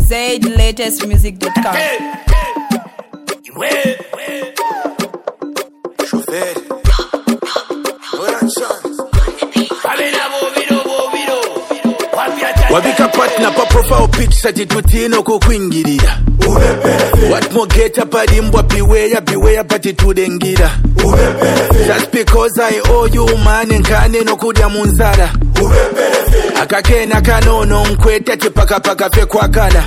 ZLatestmusic.com. Wabika partner pa profile pitch sati tutino kukwingirira. What more get up at him, but beware, but it would engira. Just because I owe you man and kane no kudia munzara. Akakena kanono mkweta chipaka fe kwa kana.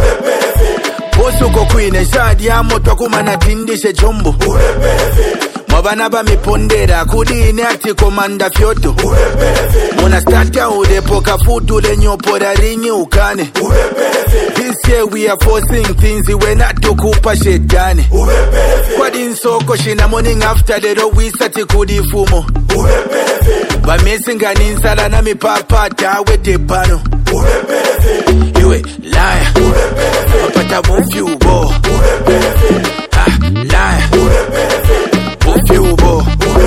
Osuko kwine shadi ya moto kumana tindishe chombo. Mwabana ba mipondera kudine ati komanda fyoto. Mona starta udepoka futu le nyopora ringi ukane. This year we are forcing things we not to kupa shetane. Kwa dinsoko shina morning after the row we sati kudifumo. Ba mesinga ninsala na mipapa tawe tepano. Iwe liar, wapata mufyubo. Liar, mufyubo.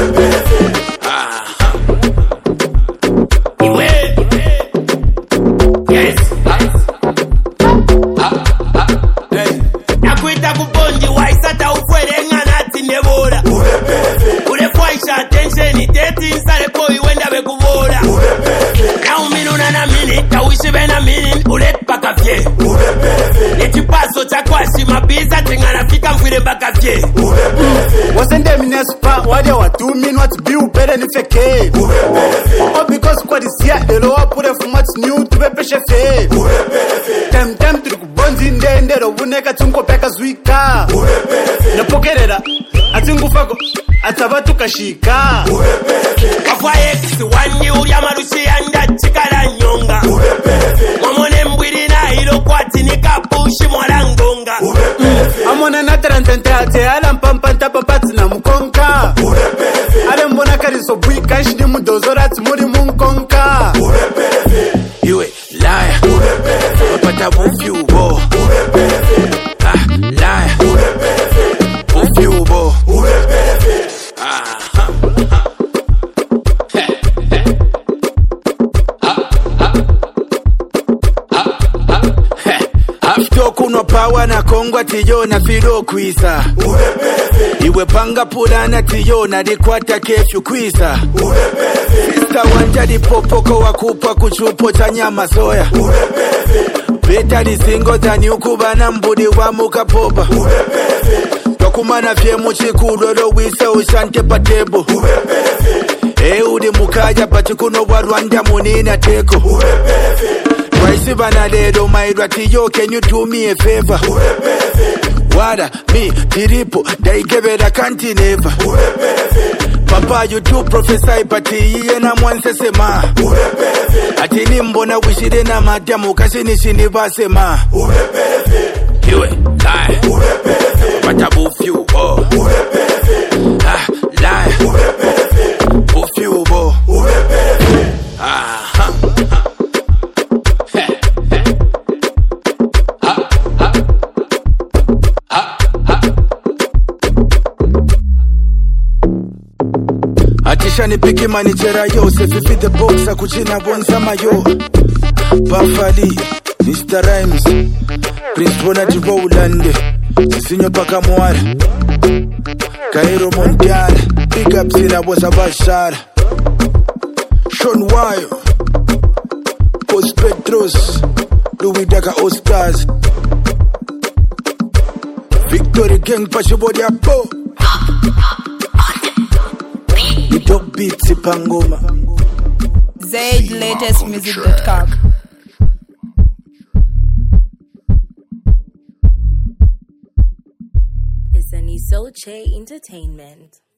Iwe, yes. Nakuita kuponji waisata ufwele nganati nebora. Ulefuaisha attention deti insale koi wenda bekubora. Na uminuna na mini, tawishi bena mini, ulet paka fye. Netipaso chakwashi mabiza tingana fika mfire baka fye. Wasende minespa wade wa 2 minutes biu bere ni feke. Oh because kwa disia elo apure fumats new tube peshe fe. Tem tukubonzi ndendero uneka tunko peka zwika. Napokerera atingu fako atabatu kashika. Kwa ex wani uri amarushi anda chikala nyonga. Mwamone mbwiri na hilo kwa tinika pushi mwalangonga. Amona na tarantante ate ala mpampanta papati na mkonka. Ale mbona kariso bwika shidi mudozorati muri munkonka. Iwe liar, wapata mufyubo. Liar, mufyubo. After kuno power na kongwa tiyo na filo kwisa. Iwe panga pulana tiyo na dikwata kefyu kwisa. Sister wanja di popoko wakupa kuchupo cha nyama soya. Beta di singo tani ukubana mbudi wa muka popa. Tokumana fye muchikudo do wisa ushante patebo. Udi mukaja patikuno wa Rwanda munina teko. Waisi banadedo maidwa tiyo, can you do me a favor? Wada, me, tiripo, daigevera kanti never. Papa, you do prophesy, but iye na mwanse sema. Ati nimbona wishide na madamu, kasi nishini basema. Iwe, lie. Pata bufyu, oh. Lie. Bufyu, oh. Atisha ni piki manijera yose Fifi the boxer kuchina bonza mayo Buffali, Mr. Rhymes Prince Bonadi Rowland Sisinyo paka mwara Cairo Mondial Big up sina bosa bashara Sean Wayo Post Petros Louis Daga Ostars Victory Gang Pashibodi Apo Dog beats ipangoma. ZLatestmusic.com. It's an Isoche Entertainment.